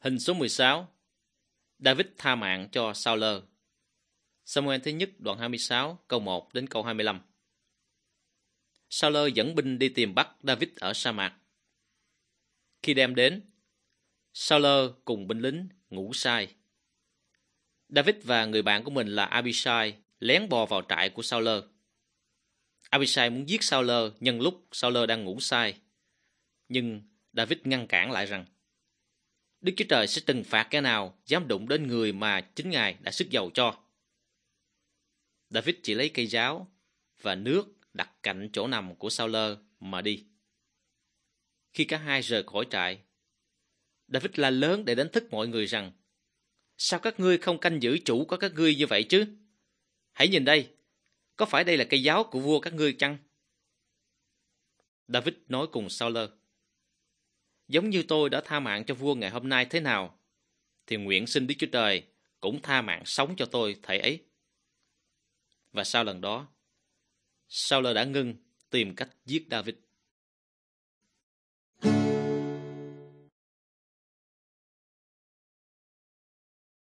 Hình số 16. David tha mạng cho Saul. Samuel thứ nhất đoạn 26 câu 1 đến câu 25. Saul dẫn binh đi tìm bắt David ở sa mạc. Khi đem đến, Saul cùng binh lính ngủ say. David và người bạn của mình là Abishai lén bò vào trại của Saul. Abishai muốn giết Saul nhân lúc Saul đang ngủ say, nhưng David ngăn cản lại rằng Đức Chúa Trời sẽ trừng phạt kẻ nào dám đụng đến người mà chính Ngài đã sức dầu cho. David chỉ lấy cây giáo và nước đặt cạnh chỗ nằm của Saul mà đi. Khi cả hai rời khỏi trại, David la lớn để đánh thức mọi người rằng: Sao các ngươi không canh giữ chủ của các ngươi như vậy chứ? Hãy nhìn đây, có phải đây là cây giáo của vua các ngươi chăng? David nói cùng Saul: Giống như tôi đã tha mạng cho vua ngày hôm nay thế nào, thì nguyện xin Đức Chúa Trời cũng tha mạng sống cho tôi thảy ấy. Và sau lần đó, Saul đã ngưng tìm cách giết David.